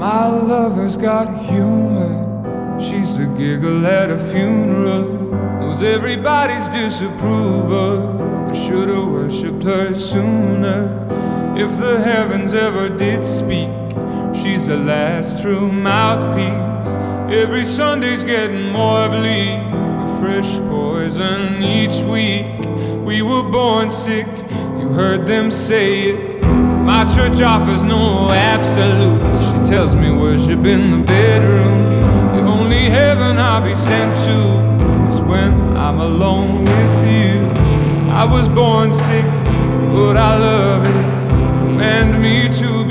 My lover's got humor. She's the giggle at a funeral. Knows everybody's disapproval. I should've worshipped her sooner. If the heavens ever did speak, she's the last true mouthpiece. Every Sunday's getting more bleak, a fresh poison each week. We were born sick, you heard them say it. My church offers no absolutes. She tells me worship in the bedroom. The only heaven I'll be sent to is when I'm alone with you. I was born sick, but I love it. Command me to